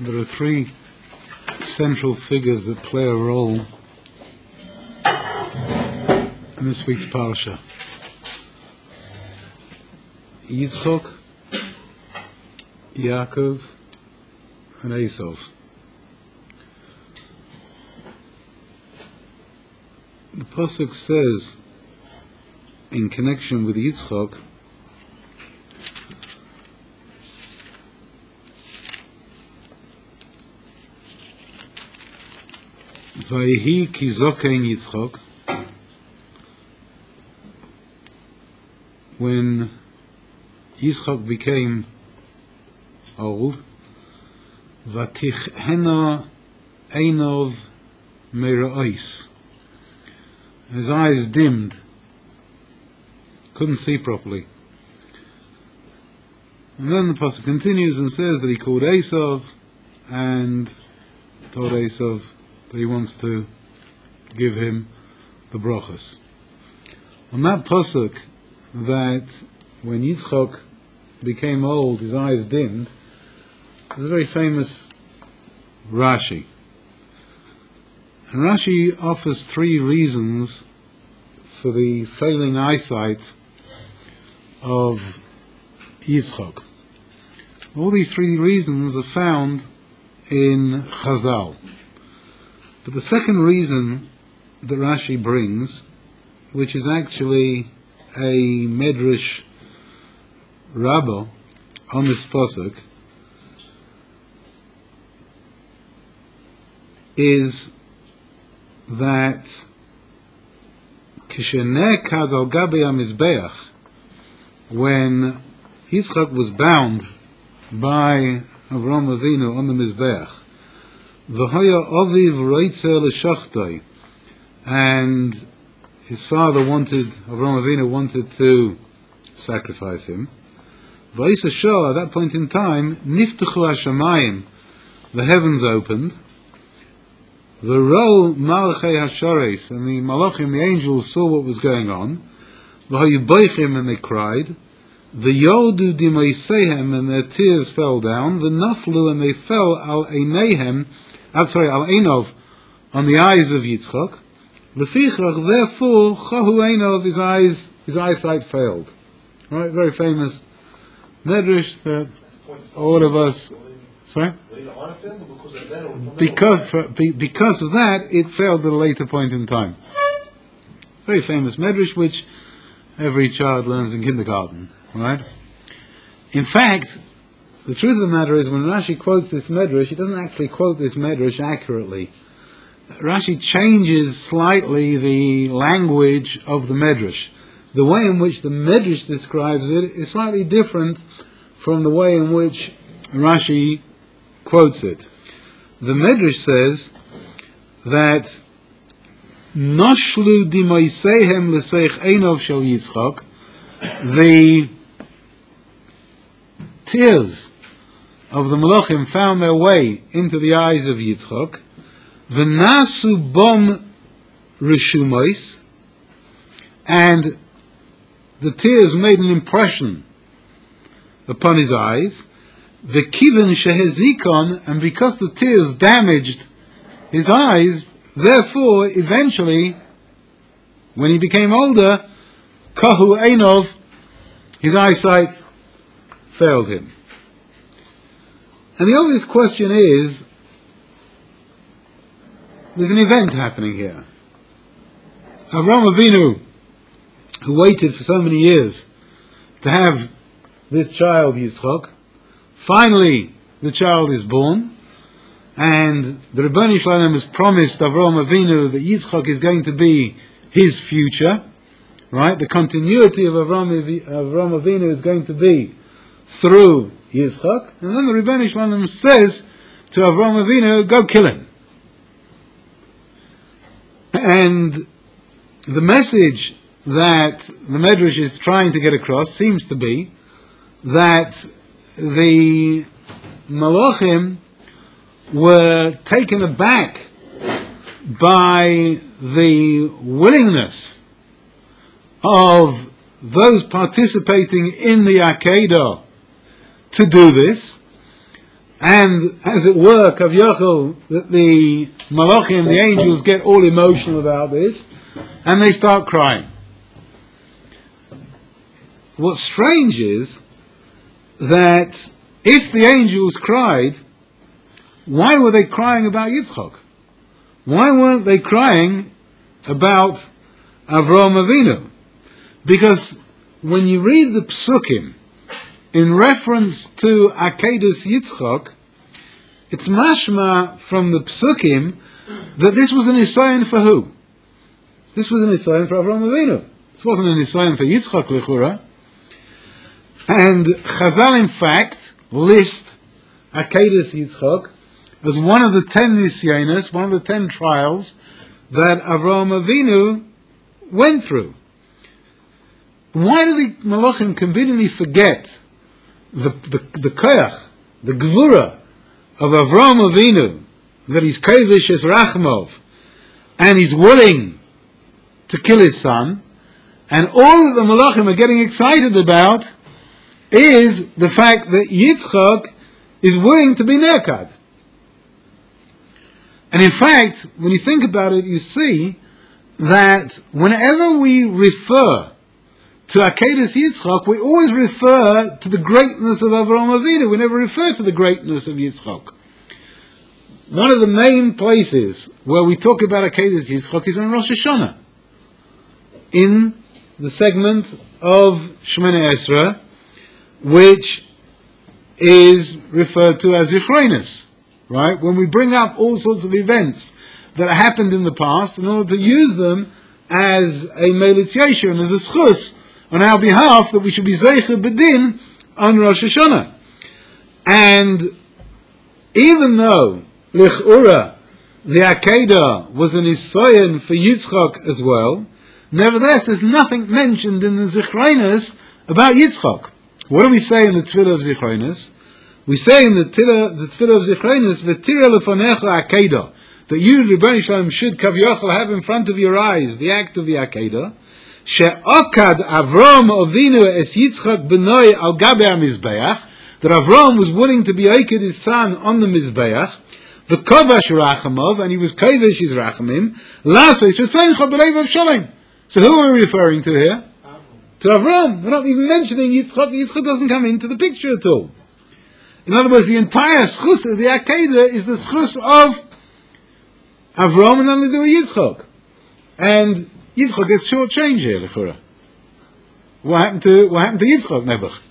There are three central figures that play a role in this week's parsha: Yitzchok, Yaakov, and Esav. The pasuk says, in connection with Yitzchok, Vayehi ki zokein Yitzchok, when Yitzchok became old, Vatichhena einov mera'os, his eyes dimmed, couldn't see properly. And then the pasuk continues and says that he called Esav and told Esav that he wants to give him the brachas. On that pasuk, that when Yitzchok became old, his eyes dimmed, there's a very famous Rashi. And Rashi offers three reasons for the failing eyesight of Yitzchok. All these three reasons are found in Chazal. But the second reason that Rashi brings, which is actually a Medrash Rabbah on this pasuk, is that Kishenekad al Gabi HaMizbeach, when Yitzchak was bound by Avraham Avinu on the Mizbeach, V'haya Aviv Reitzer L'Shachtoi, and his father Avraham Avinu wanted to sacrifice him. V'isa Shah, at that point in time, Niftechu HaShamayim, the heavens opened, V'ro Malchei HaShares, and the Malachim, the angels, saw what was going on. V'hayu Boichim, and they cried. V'yodu Dimaisehem, and their tears fell down. V'naflu, and they fell al Einov, on the eyes of Yitzchak. Lefichach, therefore, Chahu Einov, his eyesight failed. Right, very famous Medrash that all of us. Sorry? Because of that, it failed at a later point in time. Very famous Medrash, which every child learns in kindergarten, right? In fact, the truth of the matter is, when Rashi quotes this Medrash, he doesn't actually quote this Medrash accurately. Rashi changes slightly the language of the Medrash. The way in which the Medrash describes it is slightly different from the way in which Rashi quotes it. The Medrash says that Noshlu dimaisehem l'seich einov shel Yitzchak, the tears of the Malachim found their way into the eyes of Yitzchak, v'nasu bom reshumos, and the tears made an impression upon his eyes, v'kiven shehezikon, and because the tears damaged his eyes, therefore, eventually, when he became older, kahu einov, his eyesight failed him. And the obvious question is, there's an event happening here. Avraham Avinu, who waited for so many years to have this child, Yitzchak, finally the child is born, and the Rebbeinu Shalom has promised Avraham Avinu that Yitzchak is going to be his future, right? The continuity of Avraham Avinu is going to be through Yitzchak, and then the Rebbeinu Shalom says to Avraham Avinu, go kill him. And the message that the Medrash is trying to get across seems to be that the Malachim were taken aback by the willingness of those participating in the Akedah to do this, and as it were, Kavyochel, that the Malachim, the angels, get all emotional about this, and they start crying. What's strange is that if the angels cried, why were they crying about Yitzchak? Why weren't they crying about Avraham Avinu? Because when you read the Psukim in reference to Akedas Yitzchak, it's mashma from the Psukim that this was an Nisayon for who? This was an Nisayon for Avraham Avinu. This wasn't an Nisayon for Yitzchak Lechura. And Chazal, in fact, list Akedas Yitzchak as one of the 10 Nisyonos, one of the 10 trials that Avraham Avinu went through. Why do the Malachim conveniently forget the koyach, the gvura of Avraham Avinu, that he's kovish as Rachmov, and he's willing to kill his son, and all that the Malachim are getting excited about is the fact that Yitzchak is willing to be Nerkad. And in fact, when you think about it, you see that whenever we refer to Akedas Yitzchak, we always refer to the greatness of Avraham Avinu. We never refer to the greatness of Yitzchak. One of the main places where we talk about Akedas Yitzchak is in Rosh Hashanah, in the segment of Shemini Esrei, which is referred to as Zichronos, right? When we bring up all sorts of events that happened in the past in order to use them as a Melitz Yeshua and as a schus on our behalf that we should be Zeicher B'din on Rosh Hashanah. And even though L'ch'ura, the Akedah was an Nisayon for Yitzchak as well, nevertheless there's nothing mentioned in the Zichronos about Yitzchak. What do we say in the Tefillah of Zichronos? We say in the Tefillah of Zichronos, V'tira lefanecha Akedah, that you, Rebbeinu Shalom, should Kavyochel have in front of your eyes the act of the Akedah, she'okad Avraham Avinu es Yitzchak b'noi al gabe ha-mizbeach, that Avraham was willing to be Oked his son on the Mizbeach, v'kovash rachamov, and he was kovash his rachamim, lasos v'tzeincha b'leiv of Shalom. So who are we referring to here? To Avraham. We're not even mentioning Yitzchak. Yitzchak doesn't come into the picture at all. In other words, the entire schus of the Akedah is the schus of Avraham and nothing to do with Yitzchak. And Yitzchak gets short-changed here, Lechura. What happened to Yitzchak, Nebuch?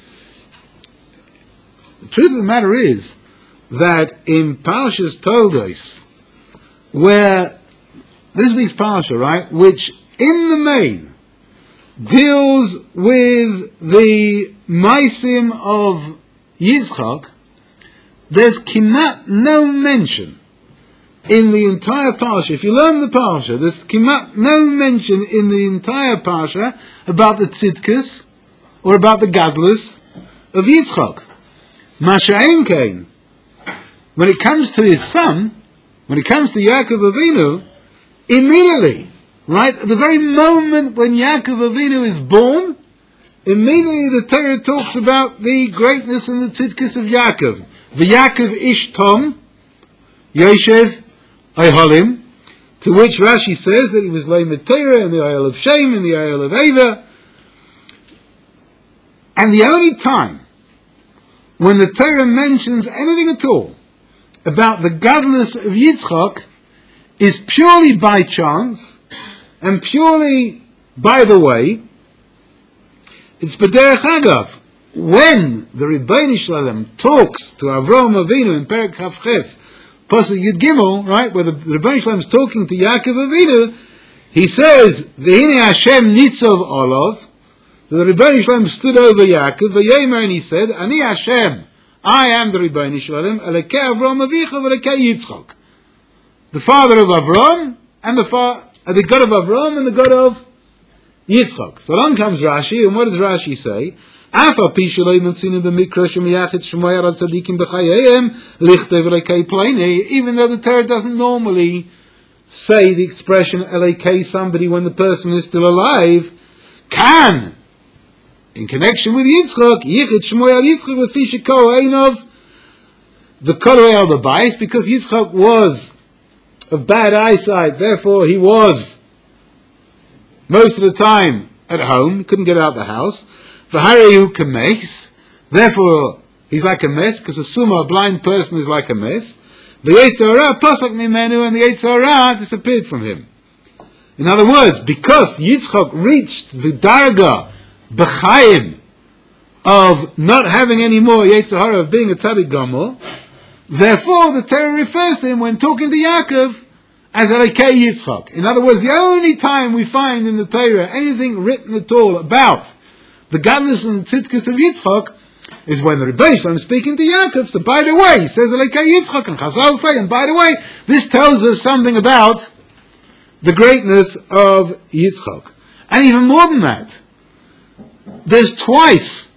The truth of the matter is that in Parshas Toldos, where this week's Parsha, right, which in the main deals with the Maisim of Yitzchak, there's kimat no mention in the entire Parsha. If you learn the Parsha, there's kimat no mention in the entire Parsha about the Tzidkus or about the Gadlus of Yitzchak. Masha'en Kain, when it comes to his son, when it comes to Yaakov Avinu, immediately, right, at the very moment when Yaakov Avinu is born, immediately the Torah talks about the greatness and the tzidkus of Yaakov. V'Yaakov ish tom, Yoshev Ayholim, to which Rashi says that he was Leimed Torah in the Isle of Shem, in the Isle of Eva. And the only time when the Torah mentions anything at all about the godliness of Yitzchak is purely by chance and purely by the way. It's B'derech Agav. When the Rebbeinu Shalom talks to Avraham Avinu in Perek Chavches, Pasuk Yud Gimel, right, where the Rebbeinu Shalom is talking to Yaakov Avinu, he says, V'hine Hashem nitzov olav, the Rebbeinu Shalom stood over Yaakov, V'yemer, and he said, Ani Hashem, I am the Rebbeinu Shalom, Elokei Avraham Avicha, V'elokei Yitzchak. The father of Avram, and the God of Avram, and the God of Yitzchak. So along comes Rashi, and what does Rashi say? Even though the Torah doesn't normally say the expression Elokei somebody when the person is still alive, can, in connection with Yitzchak, Yichid Shmoy al Yitzchak Lefi Sheko Einov the Korei al Babais, because Yitzchak was of bad eyesight, therefore he was most of the time at home, couldn't get out of the house. V'harehu kames, therefore he's like a mess, because a summa, a blind person, is like a mess. The Yetzer Hara pasak mimenu, and the Yetzer Hara disappeared from him. In other words, because Yitzchak reached the darga b'chaim of not having any more Yetzer Hara, of being a tzaddik gamor, therefore the Torah refers to him when talking to Yaakov as Elokei Yitzchak. In other words, the only time we find in the Torah anything written at all about the godliness and the tzidkus of Yitzchak is when the Rebbeinu Shalom is speaking to Yaakov. So by the way, he says Elokei Yitzchak, and Chazal say, and by the way, this tells us something about the greatness of Yitzchak. And even more than that, there's twice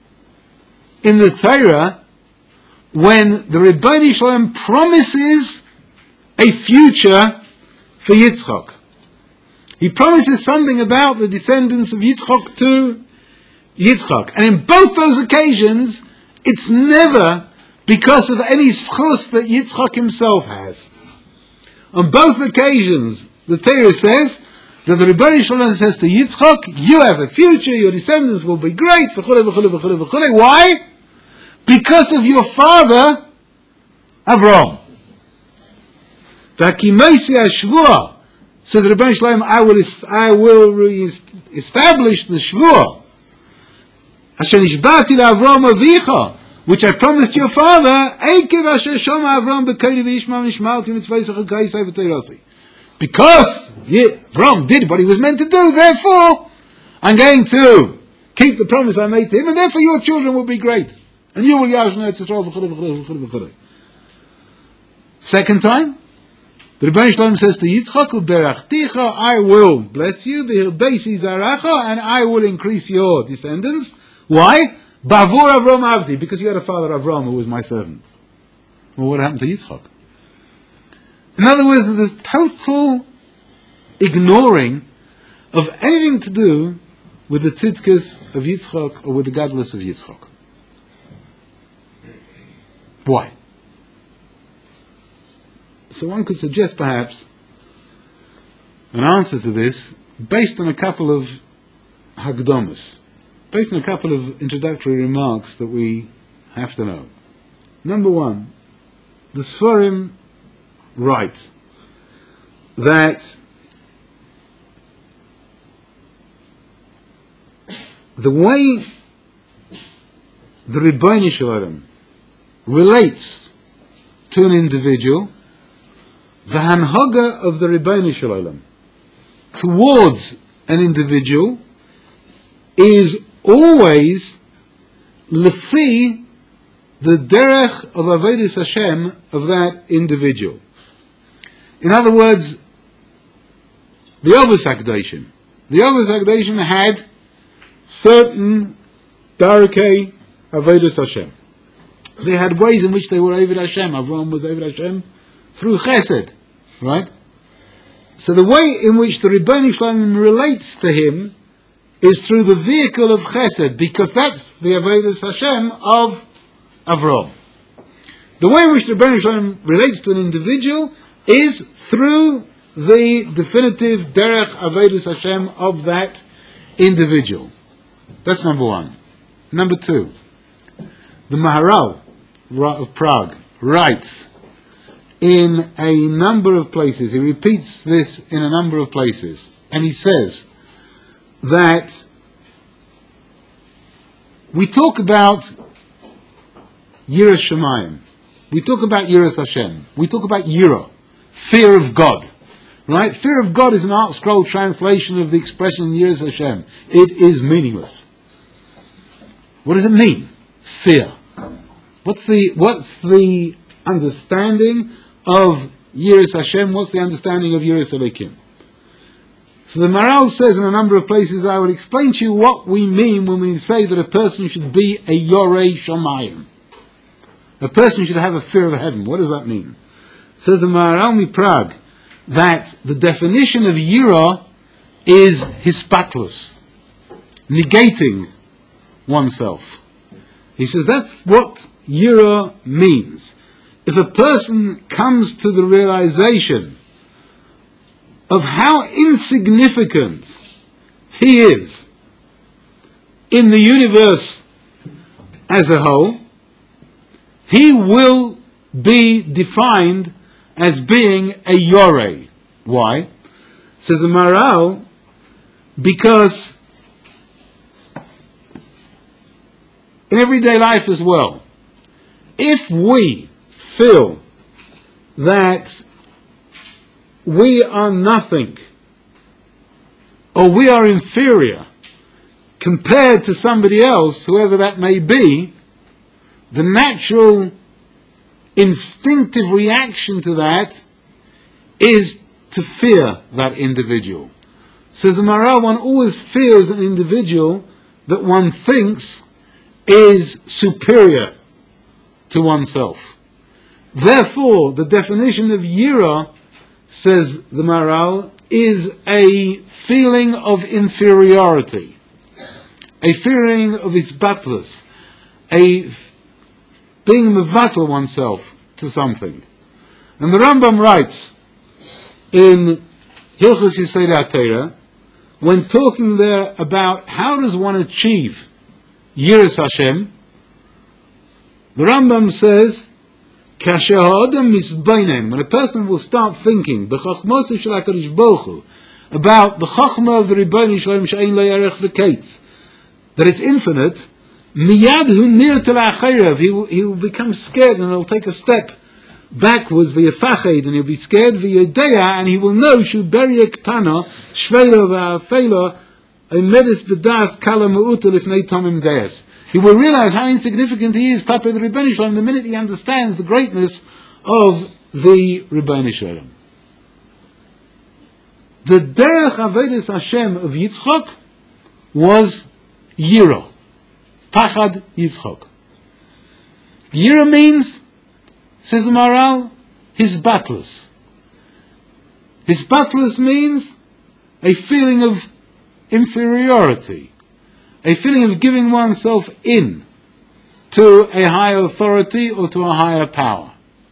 in the Torah when the Rebbeinu Shalom promises a future for Yitzchak. He promises something about the descendants of Yitzchak to Yitzchak. And in both those occasions, it's never because of any schus that Yitzchak himself has. On both occasions, the Torah says that the Rebbeinu Shalom says to Yitzchak, you have a future, your descendants will be great, v'chule, v'chule, v'chule, v'chule. Why? Because of your father, Avram. V'hakimeisi hashvua, says the Rebbeinu Shalom, I will establish the shvua, asher nishba'ti la'Avram avicha, which I promised your father, eikev asher shoma Avram b'kodi v'yishma nishmalti mitzvayisach ha'kaisai v'teirasi. Because Avram did what he was meant to do, therefore I'm going to keep the promise I made to him, and therefore your children will be great. And you will yashna Yisrael v'chule v'chule v'chule v'chule. Second time, the Rebbeinu Shalom says to Yitzchak, Uberachticha, I will bless you, v'hirbeisi zaracha, and I will increase your descendants. Why? Bavur Avram Avdi, because you had a father Avram who was my servant. Well, what happened to Yitzchak? In other words, there's total ignoring of anything to do with the tzidkus of Yitzchak or with the godless of Yitzchak. Why? So one could suggest perhaps an answer to this based on a couple of hagdomas, based on a couple of introductory remarks that we have to know. Number one, the Sforim write that the way the Rebbeinu Shalom relates to an individual, the hanhaga of the Rebbeinu Shalom towards an individual is always lefi the derech of Avodas Hashem of that individual. In other words, the Avos HaKadoshim had certain darkei Avodas Hashem. They had ways in which they were Oved Hashem. Avram was Oved Hashem through Chesed, right? So the way in which the Rebbeinu Shalom relates to him is through the vehicle of Chesed, because that's the Avodas Hashem of Avram. The way in which the Rebbeinu Shalom relates to an individual is through the definitive derech Avodas Hashem of that individual. That's number one. Number two, the Maharal of Prague writes in a number of places, he repeats this in a number of places, and he says that we talk about Yiras Shamayim, we talk about Yiras Hashem, we talk about Yira, fear of God, right? Fear of God is an Art Scroll translation of the expression Yiras Hashem. It is meaningless. What does it mean? Fear. What's the understanding of Yiras Hashem? What's the understanding of Yiras Elokim? So the Maharal says in a number of places, I will explain to you what we mean when we say that a person should be a Yorei Shamayim. A person should have a fear of heaven. What does that mean? Says the Maharal Prague that the definition of Yira is hispatlus, negating oneself. He says that's what Yira means. if a person comes to the realization of how insignificant he is in the universe as a whole, he will be defined as being a Yoreh. Why? Says the Maharal, because in everyday life as well, if we feel that we are nothing, or we are inferior compared to somebody else, whoever that may be, the natural instinctive reaction to that is to fear that individual. Says the Maharal, one always fears an individual that one thinks is superior to oneself. Therefore, the definition of Yira, says the Maharal, is a feeling of inferiority, a feeling of isbatlus, a being mevatel oneself to something. And the Rambam writes in Hilchos Yisodei HaTorah, when talking there about how does one achieve Yiras Hashem, the Rambam says, Kasher ha'adam misbainen, when a person will start thinking b'chachmos shel HaKadosh Baruch Hu, about the chachma of the Rebbeinu Shalom she'ein lo yarech v'kates, that it's infinite, miyad hu nir tel ha'achayrev, he will become scared and he'll take a step backwards, v'yafached, and he'll be scared, v'yodeya, and he will know shu beria ktana shveilo v'afeilo medis b'das kala ma'uta lifnei tamim deis. He will realize how insignificant he is, Papa the Rebbeinu Shalom, the minute he understands the greatness of the Rebbeinu Shalom. The derech avodas Hashem of Yitzchak was Yira, Pachad Yitzchak. Yira means, says the Maharal, hisbatlus. Hisbatlus means a feeling of inferiority, a feeling of giving oneself in to a higher authority or to a higher power.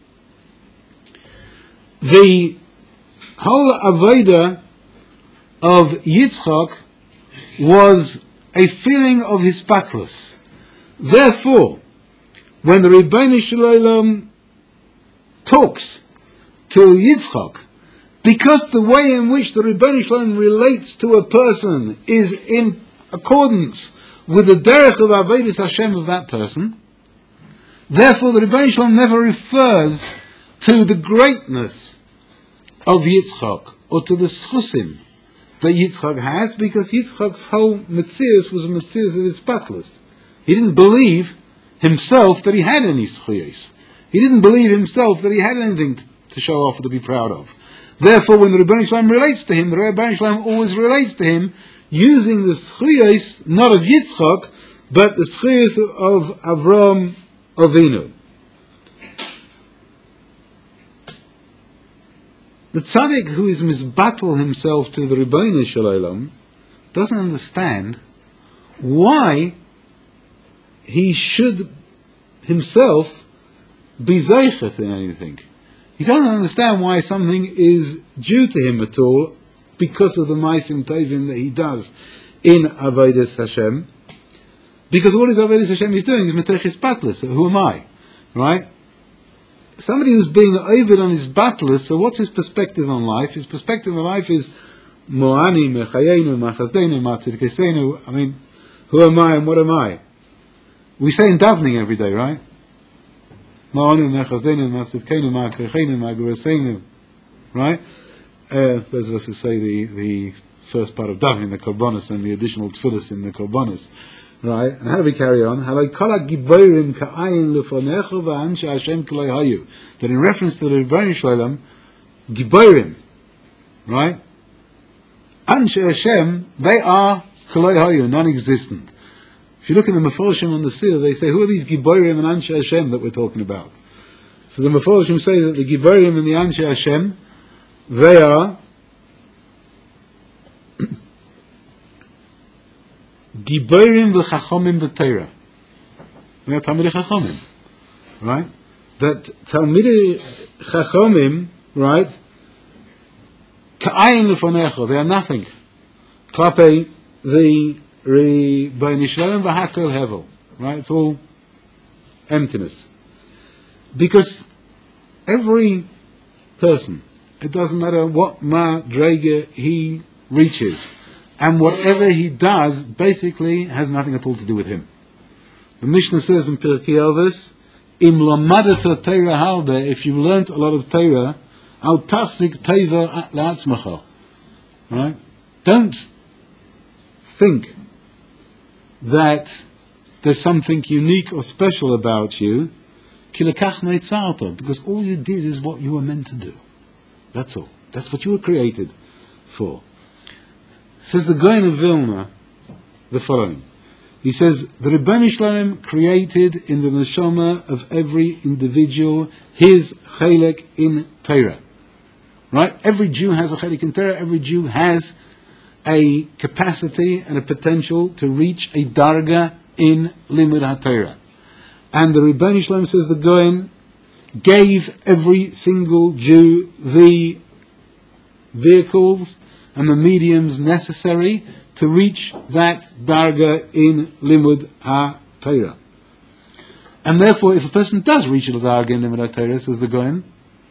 The whole avodah of Yitzchak was a feeling of hisbatlus. Therefore, when the Rebbeinu Shalom talks to Yitzchak, because the way in which the Rebbeinu Shalom relates to a person is in accordance with the derech of avodas Hashem of that person, therefore the Rebbeinu Shalom never refers to the greatness of Yitzchak or to the schusim that Yitzchak has, because Yitzchak's whole metzius was a metzius of hisbatlus. He didn't believe himself that he had any schuyos. He didn't believe himself that he had anything to show off or to be proud of. Therefore, when the Rebbeinu Shalom relates to him, the Rebbeinu Shalom always relates to him using the schuyos, not of Yitzchak, but the schuyos of Avram Avinu. The tzaddik who is misbattle himself to the Rebbeinu Shalom doesn't understand why he should himself be zeichet in anything. He doesn't understand why something is due to him at all because of the ma'asim tovim that he does in avodas Hashem. Because all his avodas Hashem is doing is metech hisbatlus. Who am I? Right? Somebody who's being ovid on his batlus, so what's his perspective on life? His perspective on life is mo'ani, mechayenu, ma'chazdenu, ma'tzidkesenu. I mean, who am I and what am I? We say in davening every day, right? Mo'ani, mechazdenu, ma'tzidkenu, ma'krechenu, ma'gurasenu. Right? Those of us who say the first part of davening, the korbanos, and the additional tefillos in the korbanos. Right? And how do we carry on? That in reference to the Rebbeinu Shalom, Giborim, right? Anshe Hashem, they are Kolei Hayu, non-existent. If you look in the Meforshim on the Sira, they say, who are these Giborim and Anshe Hashem that we're talking about? So the Meforshim say that the Giborim and the Anshe Hashem, they are Giborim v'chachomim b'Torah. They are Talmidei Chachomim, right? that Talmidei Chachomim, right, Ka'ayin lefonecho, they are nothing. Klape the Rebbeinu Shalom v'Hakel Hevel, right? It's all emptiness. Because every person, it doesn't matter what madrega he reaches, and whatever he does basically has nothing at all to do with him. The Mishnah says in Pirkei Avos, Im lamadata Torah halbe, if you learnt a lot of Torah, al tasik teva la'atzmacha. Right? Don't think that there's something unique or special about you, because all you did is what you were meant to do. That's all. That's what you were created for. Says the Gaon of Vilna the following. He says, the Rebbeinu Shalom created in the neshama of every individual his chelek in Torah. Right? Every Jew has a chelek in Torah. Every Jew has a capacity and a potential to reach a darga in Limud HaTorah. And the Rebbeinu Shalom, says the Gaon, gave every single Jew the vehicles and the mediums necessary to reach that darga in Limud HaTorah. And therefore, if a person does reach a darga in Limud HaTorah, says the Gaon,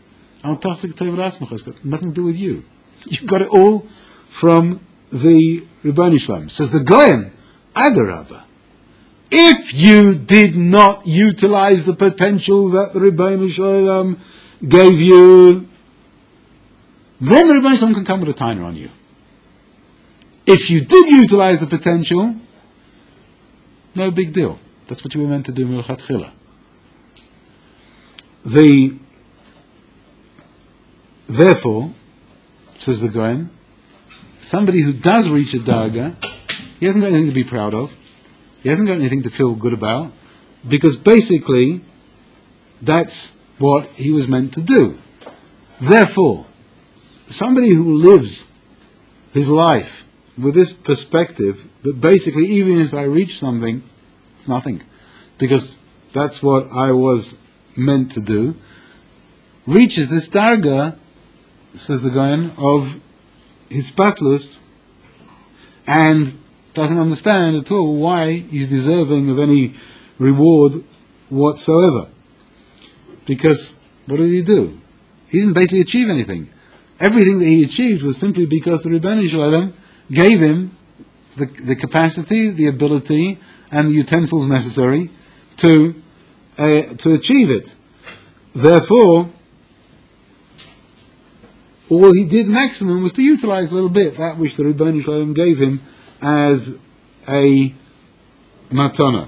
it's got nothing to do with you. You got it all from the Rebbeinu Shalom. Says the Gaon, Adarabah. If you did not utilize the potential that the Rebbeinu Shalom gave you, then the Rebbeinu Shalom can come with a taina on you. If you did utilize the potential, no big deal. That's what you were meant to do milchatchila. Therefore, says the Gaon, somebody who does reach a darga, he hasn't got anything to be proud of. He hasn't got anything to feel good about, because basically that's what he was meant to do. Therefore, somebody who lives his life with this perspective that basically even if I reach something, it's nothing, because that's what I was meant to do, reaches this darga, says the Gaon, of his patlus, and doesn't understand at all why he's deserving of any reward whatsoever. Because what did he do? He didn't basically achieve anything. Everything that he achieved was simply because the Rebbeinu Shalom gave him the capacity, the ability, and the utensils necessary to achieve it. Therefore, all he did maximum was to utilize a little bit that which the Rebbeinu Shalom gave him as a matana.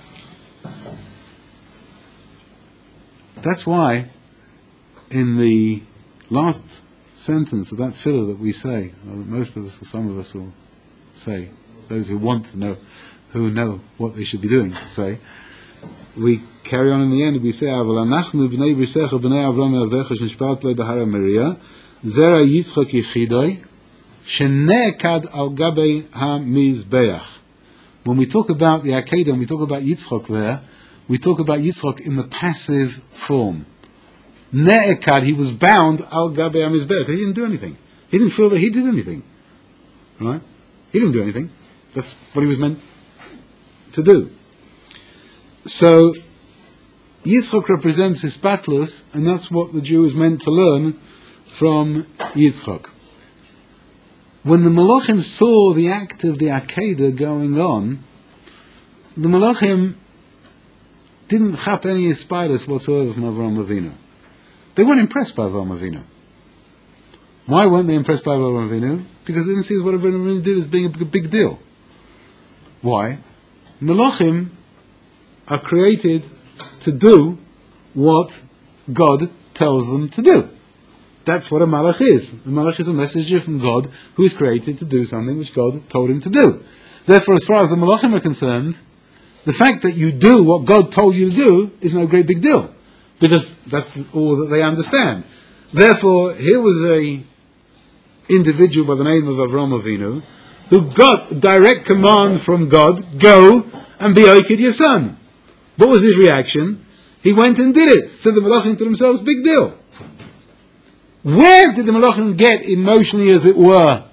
That's why in the last sentence of that tefillah that we say, or most of us or some of us will say, those who want to know, who know what they should be doing, say, we carry on in the end, we say, Aval anachnu b'nei brisecha b'nei Avram avdecha shenishpat le b'hara Moriah, zera Yitzchak yichidoi, shenekad al gabei ha-mizbeach. When we talk about the Akedah, when we talk about Yitzchak there, we talk about Yitzchak in the passive form. Ne'ekad, he was bound al gabei ha-mizbeach. He didn't do anything. He didn't feel that he did anything. Right? He didn't do anything. That's what he was meant to do. So, Yitzchak represents his patlus, and that's what the Jew is meant to learn from Yitzchak. When the Malachim saw the act of the Akedah going on, the Malachim didn't chap any aspidus whatsoever from Avraham Avinu. They weren't impressed by Avraham Avinu. Why weren't they impressed by Avraham Avinu? Because they didn't see what Avraham Avinu did as being a big deal. Why? Malachim are created to do what God tells them to do. That's what a malach is. A malach is a messenger from God who is created to do something which God told him to do. Therefore, as far as the malachim are concerned, the fact that you do what God told you to do is no great big deal, because that's all that they understand. Therefore, here was a individual by the name of Avraham Avinu who got direct command from God, go and be Oikid your son. What was his reaction? He went and did it. Said the Malachim to themselves, big deal. Where did the Malachim get emotionally, as it were,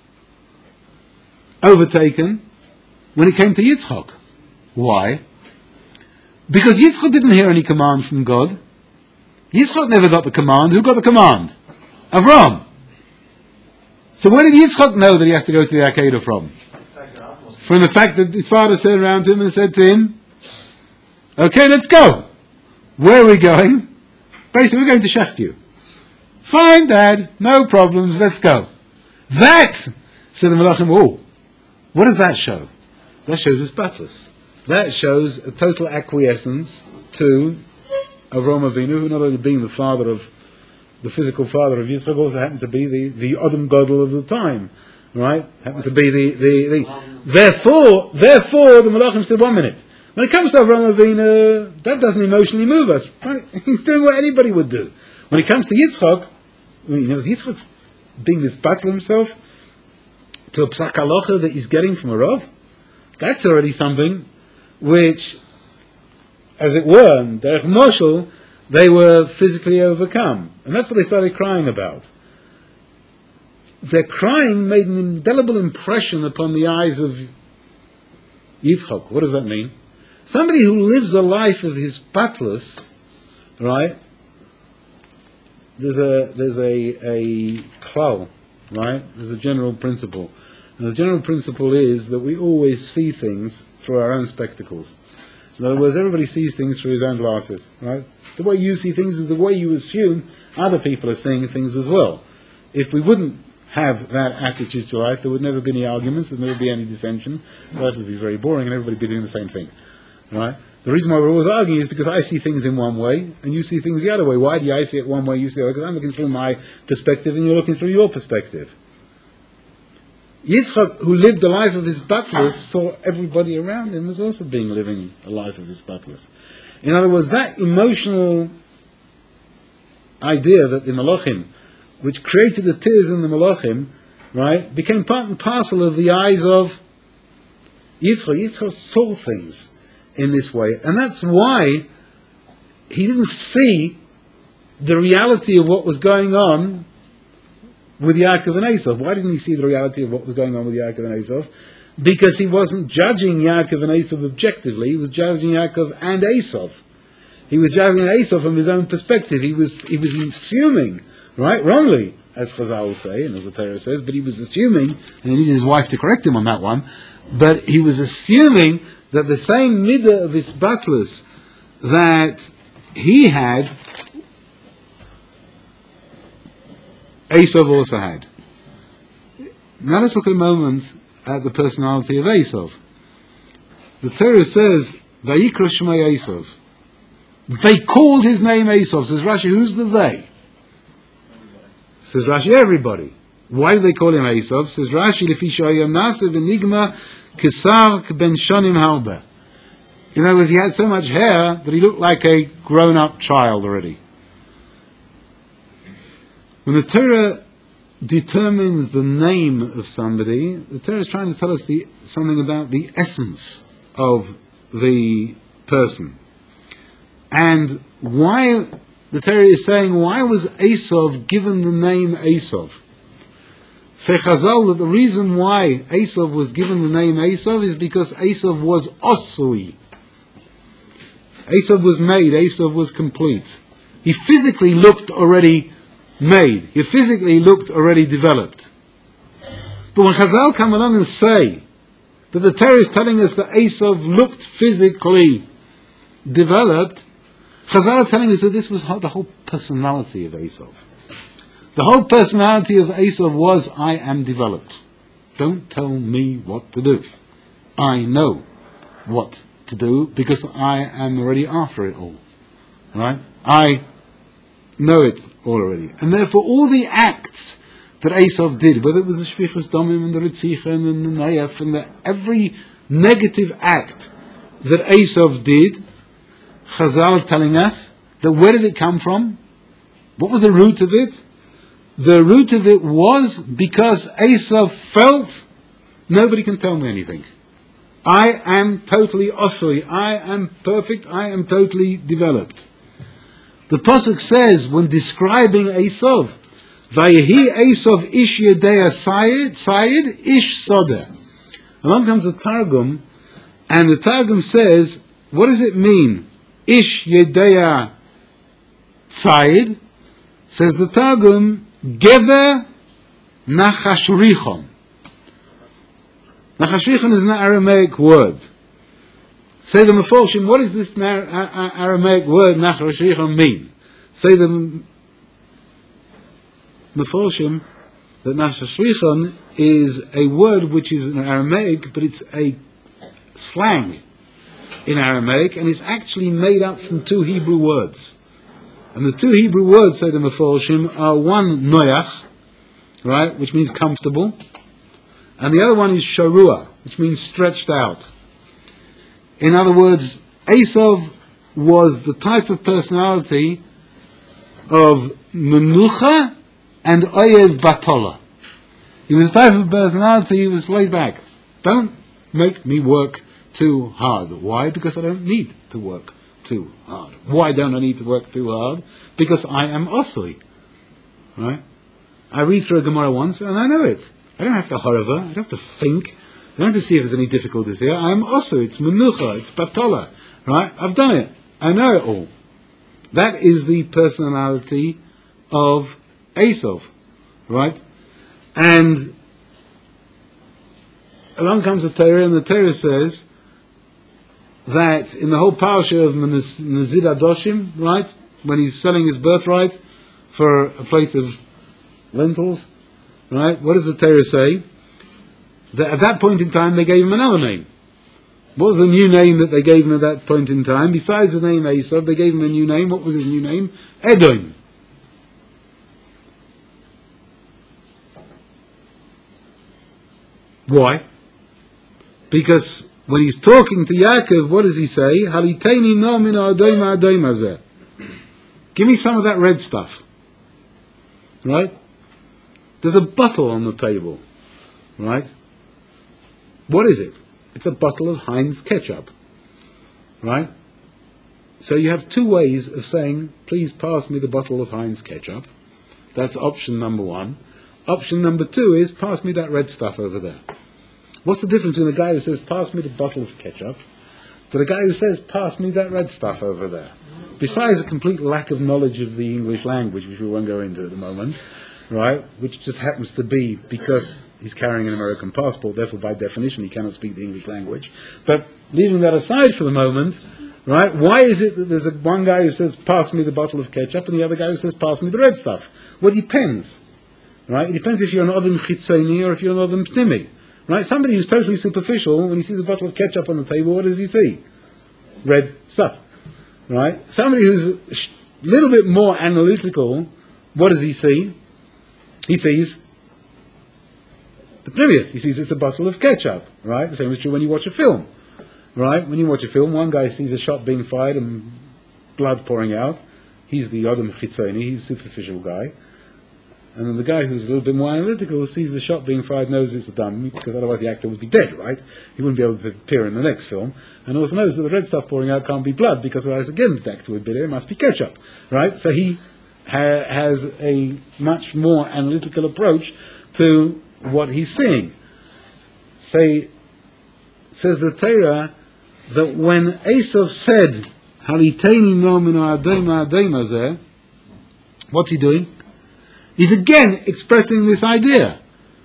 overtaken? When it came to Yitzchak. Why? Because Yitzchak didn't hear any command from God. Yitzchak never got the command. Who got the command? Avram. So where did Yitzchak know that he has to go to the Akedah from? From the fact that his father sat around to him and said to him, okay, let's go. Where are we going? Basically, we're going to shecht you. Fine, Dad, no problems, let's go. That, said the Malachim, oh, what does that show? That shows us battles. That shows a total acquiescence to Avraham Avinu, who not only being the physical father of Yitzchak, also happened to be the Adam Gadol of the time, right? Happened to be Therefore, the Malachim said, 1 minute. When it comes to Avraham Avinu, that doesn't emotionally move us, right? He's doing what anybody would do. When it comes to Yitzchak, Yitzchak's being this battle himself to a psak halacha that he's getting from a Rav. That's already something which, as it were, derech moshel, they were physically overcome. And that's what they started crying about. Their crying made an indelible impression upon the eyes of Yitzchak. What does that mean? Somebody who lives a life of his patlus, right? There's a klal, right? There's a general principle. And the general principle is that we always see things through our own spectacles. In other words, everybody sees things through his own glasses, right? The way you see things is the way you assume other people are seeing things as well. If we wouldn't have that attitude to life, there would never be any arguments, there would never be any dissension. Life would be very boring and everybody would be doing the same thing, right? The reason why we're always arguing is because I see things in one way and you see things the other way. Why do I see it one way, you see the other? Because I'm looking through my perspective and you're looking through your perspective. Yitzchak, who lived the life of his battlers, saw everybody around him as also living a life of his battlers. In other words, that emotional idea that the Malachim, which created the tears in the Malachim, right, became part and parcel of the eyes of Yitzchak. Yitzchak saw things in this way. And that's why he didn't see the reality of what was going on with Yaakov and Esav. Why didn't he see the reality of what was going on with Yaakov and Esav? Because he wasn't judging Yaakov and Esav objectively, he was judging Yaakov and Esav. He was judging Esav from his own perspective. He was assuming, right, wrongly, as Chazal say, and as the Torah says, but he was assuming, and he needed his wife to correct him on that one, but he was assuming that the same midah of his battlers that he had, Esav also had. Now let's look at a moment at the personality of Esav. The Torah says, Vayikra Shmei Esav. They called his name Esav. Says Rashi, who's the they? Says Rashi, everybody. Why do they call him Esav? Says Rashi, Lefi shayam nase v'nigma kesar ben shonim harba. In other words, he had so much hair that he looked like a grown-up child already. When the Torah determines the name of somebody, the Torah is trying to tell us something about the essence of the person. And why, the Torah is saying, why was Esav given the name Esav? Fechazal, that the reason why Esav was given the name Esav is because Esav was osui. Esav was made, Esav was complete. He physically looked already made. He physically looked already developed. But when Chazal come along and say that the Torah is telling us that Esav looked physically developed, Chazal are telling us that this was the whole personality of Esav. The whole personality of Esav was, I am developed. Don't tell me what to do. I know what to do because I am already after it all. Right? I know it already. And therefore all the acts that Esav did, whether it was the Shvichas Domim and the Ritzicha and the Nayef and every negative act that Esav did, Chazal are telling us that where did it come from? What was the root of it? The root of it was because Esav felt, nobody can tell me anything. I am totally osoi. I am perfect. I am totally developed. The Pasuk says, when describing Esav, Vayehi Esav ish yedea sayid ish soda. Along comes the Targum, and the Targum says, what does it mean? Ish yedea sayid, says the Targum, Gever nachashrichon. Nachashrichon is an Aramaic word. Say the Meforshim, what does this Aramaic word nachashrichon mean? Say the Meforshim that nachashrichon is a word which is in Aramaic, but it's a slang in Aramaic, and it's actually made up from two Hebrew words. And the two Hebrew words, say the Meforshim, are one noyach, right, which means comfortable, and the other one is sharua, which means stretched out. In other words, Esav was the type of personality of menucha and oyev batola. He was the type of personality, he was laid back. Don't make me work too hard. Why? Because I don't need to work too hard. Why don't I need to work too hard? Because I am osli. Right? I read through a Gemara once and I know it. I don't have to horava, I don't have to think, I don't have to see if there's any difficulties here. I am osli, it's menucha, it's batola. Right? I've done it. I know it all. That is the personality of Esav. Right? And along comes the Torah, and the Torah says that in the whole parasha of Nazir Adoshim, right, when he's selling his birthright for a plate of lentils, right, what does the Torah say? That at that point in time they gave him another name. What was the new name that they gave him at that point in time? Besides the name Esav, they gave him a new name. What was his new name? Edom. Why? Because when he's talking to Yaakov, what does he say? Haliteini no min ha'adayma adayma zeh. Give me some of that red stuff. Right? There's a bottle on the table. Right? What is it? It's a bottle of Heinz ketchup. Right? So you have two ways of saying, please pass me the bottle of Heinz ketchup. That's option number one. Option number two is, pass me that red stuff over there. What's the difference between the guy who says, pass me the bottle of ketchup, to the guy who says, pass me that red stuff over there? Besides a complete lack of knowledge of the English language, which we won't go into at the moment, right, which just happens to be because he's carrying an American passport, therefore by definition he cannot speak the English language. But leaving that aside for the moment, right, why is it that there's one guy who says, pass me the bottle of ketchup, and the other guy who says, pass me the red stuff? Well, it depends. Right? It depends if you're an Odom Chitzoni or if you're an Odom Pnimi. Right? Somebody who's totally superficial, when he sees a bottle of ketchup on the table, what does he see? Red stuff. Right? Somebody who's a little bit more analytical, what does he see? He sees the previous. He sees it's a bottle of ketchup. Right? The same is true when you watch a film. Right? When you watch a film, one guy sees a shot being fired and blood pouring out. He's the Odom Chitzoni, he's a superficial guy. And then the guy who's a little bit more analytical sees the shot being fired, knows it's a dummy, because otherwise the actor would be dead, right? He wouldn't be able to appear in the next film. And also knows that the red stuff pouring out can't be blood, because otherwise again the actor would be there, it must be ketchup, right? So he has a much more analytical approach to what he's seeing. Says the Torah that when Esav said, Haliteini no min ha'adayma adayma zeh, what's he doing? He's again expressing this idea.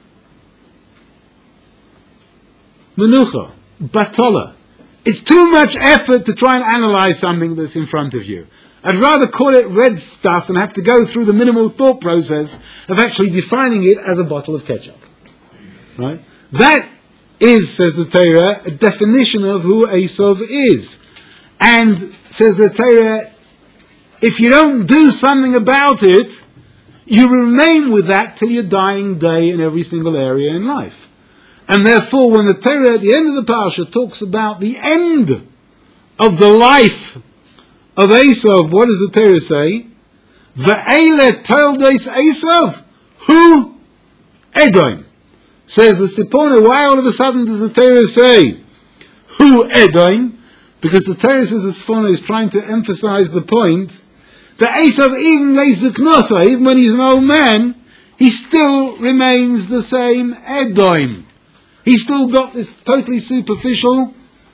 Menucha, batola. It's too much effort to try and analyze something that's in front of you. I'd rather call it red stuff than have to go through the minimal thought process of actually defining it as a bottle of ketchup. Right? That is, says the Torah, a definition of who Esav is. And, says the Torah, if you don't do something about it, you remain with that till your dying day in every single area in life. And therefore, when the Torah at the end of the parasha talks about the end of the life of Esav, what does the Torah say? Ve'ele toldos Esav, who? Edom. Says the Sipona, why all of a sudden does the Torah say Hu Edom, because the Torah says the Sforno is trying to emphasize the point that Esav, even when he's an old man, he still remains the same Edom. He's still got this totally superficial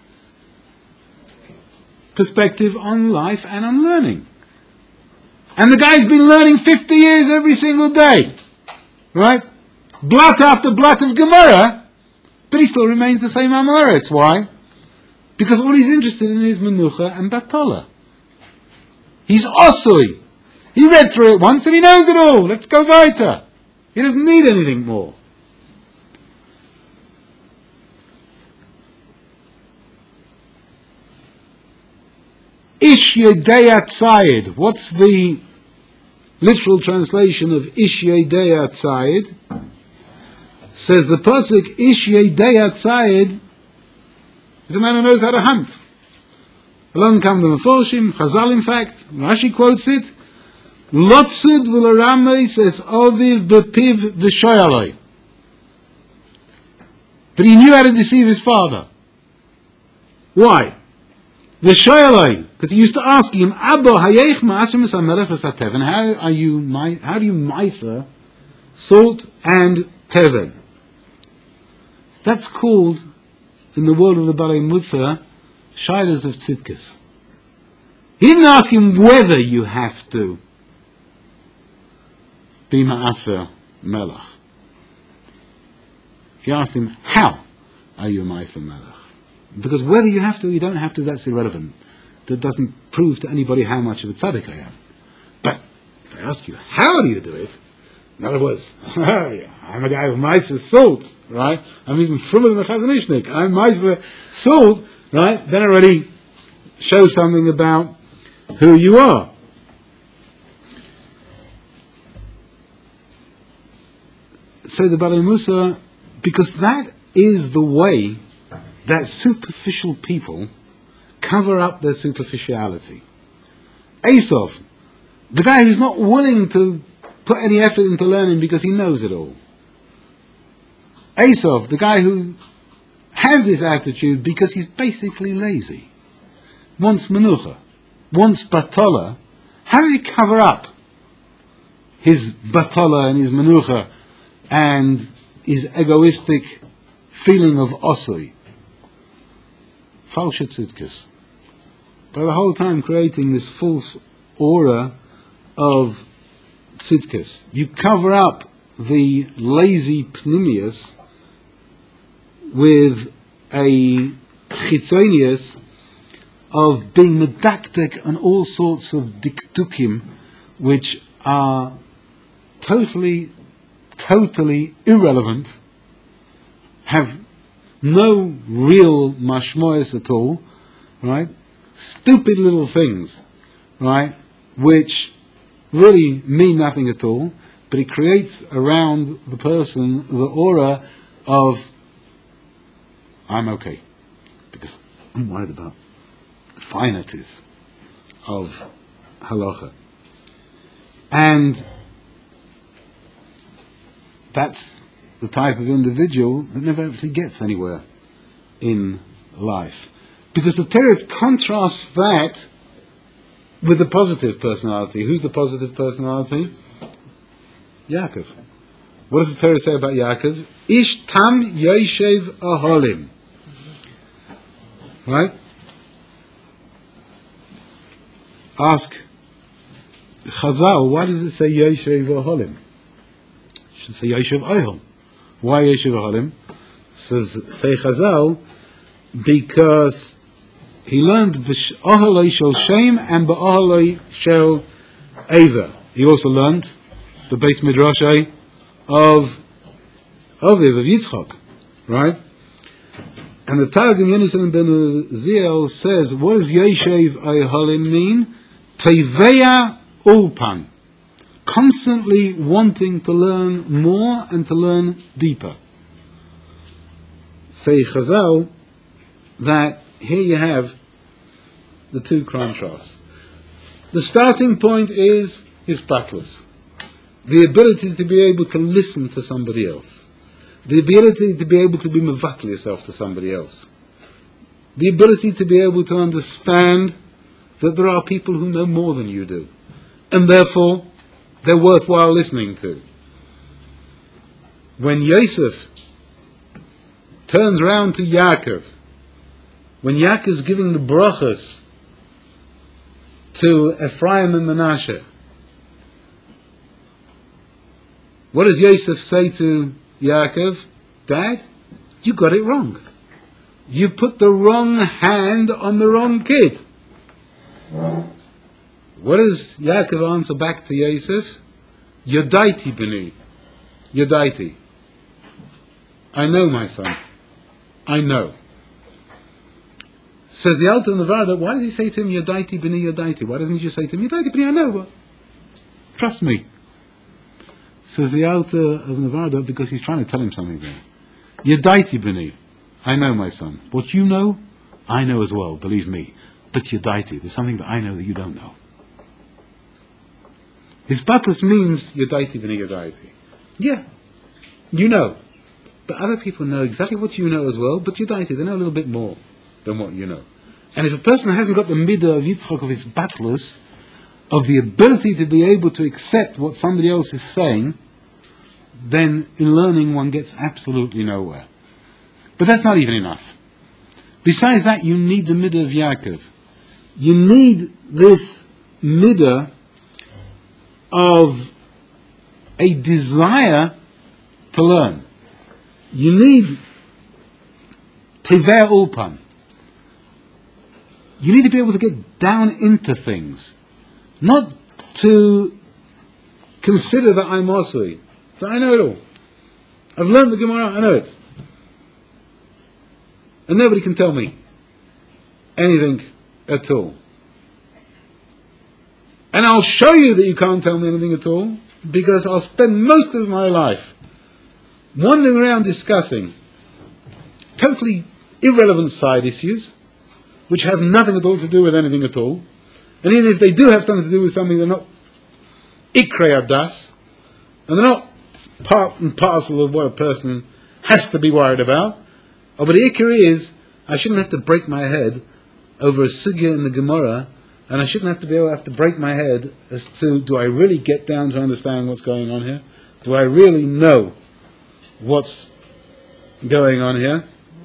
perspective on life and on learning. And the guy's been learning 50 years every single day. Right? Blat after blat of Gemara, but he still remains the same Amoritz. Why? Because all he's interested in is Menucha and Batola. He's Osui. He read through it once and he knows it all. Let's go weiter. He doesn't need anything more. Ish Yedei Atzayid. What's the literal translation of Ish Yedei Atzayid? Says the pasuk, Ish Yedei Atzayid is a man who knows how to hunt. Along come the Meforshim, Chazal in fact, Rashi quotes it, Lotzud v'laramei says Oviv bepiv v'shoyaloi. But he knew how to deceive his father. Why? V'shoyaloi, because he used to ask him, Abba hayech ma'asim esamelech v'sateven, how do you meiser salt and teven? That's called, in the world of the Balei Mutzah, Shailas of Tzidkes. He didn't ask him whether you have to be Ma'aser Melech. He asked him, how are you Ma'aser Melech? Because whether you have to or you don't have to, that's irrelevant. That doesn't prove to anybody how much of a tzaddik I am. But if I ask you, how do you do it? In other words, I'm a guy who Ma'aser salt, right? I'm even from the Chazon Ishnik. I'm Ma'aser salt, right? Then already shows something about who you are. So the Balei Musa, because that is the way that superficial people cover up their superficiality. Esav, the guy who's not willing to put any effort into learning because he knows it all. Esav, the guy who has this attitude because he's basically lazy, wants menucha, wants batola. How does he cover up his batola and his menucha and his egoistic feeling of osui? Falshe tzidkes. By the whole time creating this false aura of tzidkes. You cover up the lazy pnimius with a chitzonius of being medaktek on all sorts of diktukim which are totally irrelevant, have no real mashmoyas at all, right? Stupid little things, right? Which really mean nothing at all, but it creates around the person the aura of I'm okay, because I'm worried about the finities of halacha. And that's the type of individual that never actually gets anywhere in life. Because the Torah contrasts that with the positive personality. Who's the positive personality? Yaakov. What does the Torah say about Yaakov? Ish tam yoshev aholim. Right? Ask Chazal, why does it say yoshev aholim? It should say yoshev ohel. Why yoshev aholim? Say Chazal, because he learned b'ohaloi shel Shem and b'ohaloi shel Eva. He also learned the Beis Midrash of Yitzchak, right? And the Targum Yonasan ben Uziel says, what does Yeshev Aholim mean? Teveya Ulpan, constantly wanting to learn more and to learn deeper. Say Chazal that here you have the two contrasts. The starting point is his praklus, the ability to be able to listen to somebody else, the ability to be able to be mevatel yourself to somebody else. the ability to be able to understand that there are people who know more than you do, and therefore they're worthwhile listening to. When Yosef turns round to Yaakov, when Yaakov's giving the brachas to Ephraim and Manasseh, what does Yosef say to Yaakov? Dad, you got it wrong. You put the wrong hand on the wrong kid. What does Yaakov answer back to Yosef? Yodaiti b'ni. Yodaiti. I know, my son. I know. Says the Alter of Nevada, why does he say to him, Yodaiti b'ni Yodaiti? Why doesn't he just say to him, Yodaiti b'ni, I know, but trust me. Says the Alter of Nevada, because he's trying to tell him something there. Yodaiti b'ni. I know, my son. What you know, I know as well, believe me. But Yodaiti, there's something that I know that you don't know. Hisbatlus means Yodaiti b'ni Yodaiti. Yeah, you know. But other people know exactly what you know as well, but Yodaiti, they know a little bit more than what you know. And if a person hasn't got the midah of Yitzchak, of Hisbatlus, of the ability to be able to accept what somebody else is saying, then in learning one gets absolutely nowhere. But that's not even enough. Besides that, you need the midah of Yaakov. You need this midah of a desire to learn. You need tevei ulpan. You need to be able to get down into things. Not to consider that I'm Osui, that I know it all. I've learned the Gemara, I know it. And nobody can tell me anything at all. And I'll show you that you can't tell me anything at all, because I'll spend most of my life wandering around discussing totally irrelevant side issues, which have nothing at all to do with anything at all. And even if they do have something to do with something, they're not ikrei adas, and they're not part and parcel of what a person has to be worried about. Oh, but the ikri is, I shouldn't have to break my head over a sugya in the Gemara, and I shouldn't have to be able to break my head as to, do I really get down to understand what's going on here? Do I really know what's going on here?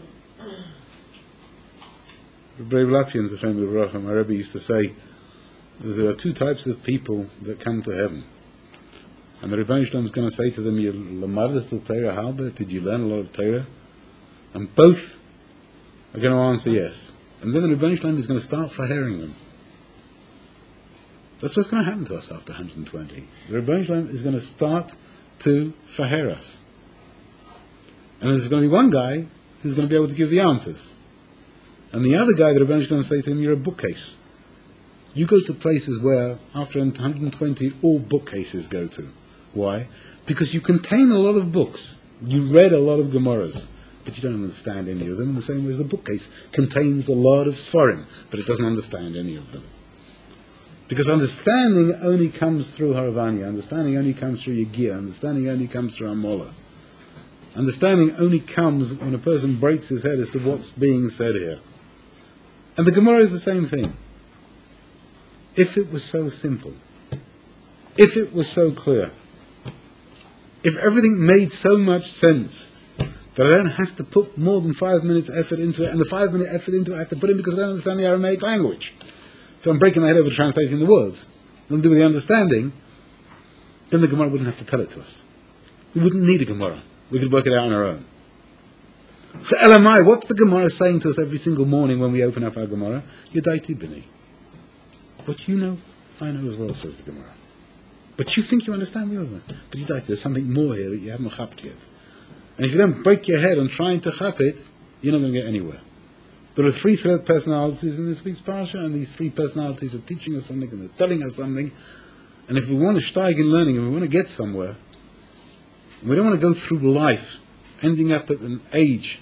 Brave Lapians, my Rebbe used to say, there are two types of people that come to heaven. And the Rebbeinu Shalom is going to say to them, you lamad Torah halba, did you learn a lot of Torah? And both are going to answer yes. And then the Rebbeinu Shalom is going to start fahering them. That's what's going to happen to us after 120. The Rebbeinu Shalom is going to start to faher us. And there's going to be one guy who's going to be able to give the answers. And the other guy, the Rebbeinu Shalom is going to say to him, you're a bookcase. You go to places where, after 120, all bookcases go to. Why? Because you contain a lot of books. You read a lot of Gemaras, but you don't understand any of them, in the same way as the bookcase contains a lot of Sfarim, but it doesn't understand any of them. Because understanding only comes through Haravanya, understanding only comes through Yagir, understanding only comes through Amola. Understanding only comes when a person breaks his head as to what's being said here. And the Gemara is the same thing. If it was so simple, if it was so clear, if everything made so much sense that I don't have to put more than 5 minutes effort into it, and the 5 minute effort into it I have to put in because I don't understand the Aramaic language. So I'm breaking my head over translating the words. Nothing to do with the understanding, then the Gemara wouldn't have to tell it to us. We wouldn't need a Gemara. We could work it out on our own. So Elamai, what's the Gemara saying to us every single morning when we open up our Gemara? Yodaiti b'ni. What you know, I know as well, says the Gemara. But you think you understand yours, but you don't. There's something more here that you haven't chapped yet. And if you don't break your head on trying to chap it, you're not going to get anywhere. There are 3 third personalities in this week's parasha, and these 3 personalities are teaching us something and they're telling us something. And if we want to steig in learning and we want to get somewhere, and we don't want to go through life ending up at an age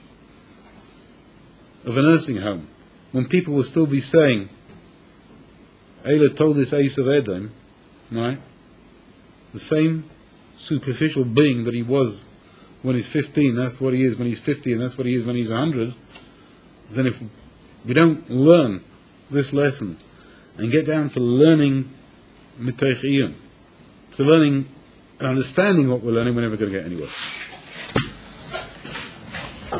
of a nursing home when people will still be saying, Eila told this Ace of Edom, right? The same superficial being that he was when he's 15, that's what he is when he's 50, and that's what he is when he's 100. Then if we don't learn this lesson and get down to learning mitoich iyun, to learning and understanding what we're learning, we're never going to get anywhere.